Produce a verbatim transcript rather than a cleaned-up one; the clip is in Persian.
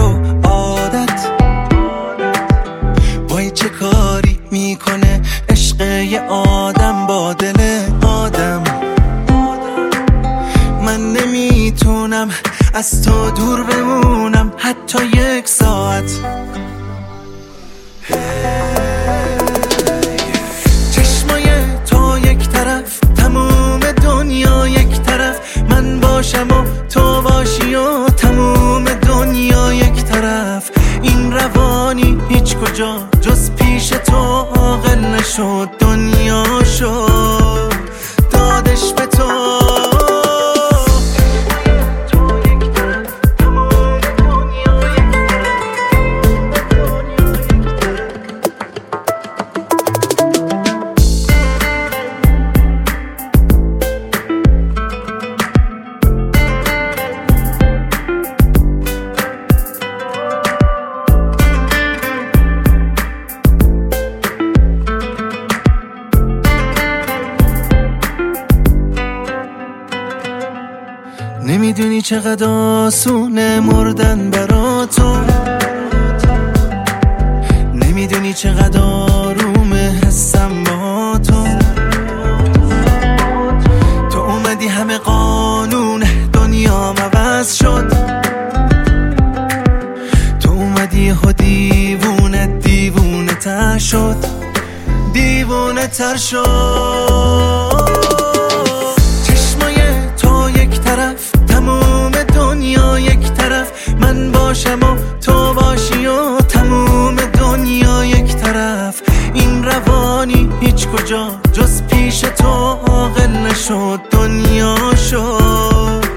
و عادت وای چه کاری میکنه عشق یه آدم با دل آدم. من نمیتونم از تو دور بمونم حتی یک ساعت. چشمای تو یک طرف تموم دنیا یک طرف، من باشم و تو باشی و تموم دنیا یک طرف. این روانی هیچ کجا جز پیش تو عاقل نشد، دنیا شد دادش به تو. نمیدونی چقدر آسونه مردن برا تو، نمیدونی چقدر آرومه حسم با تو. تو اومدی همه قانون دنیا عوض شد، تو اومدی ها دیوونه دیوونه تر شد، دیوونه تر شد. چشمای تو یک طرف تموم دنیا یک طرف، من باشم و تو باشی و تموم دنیا یک طرف. این روانی هیچ کجا جز پیش تو عاقل نشد، دنیا شد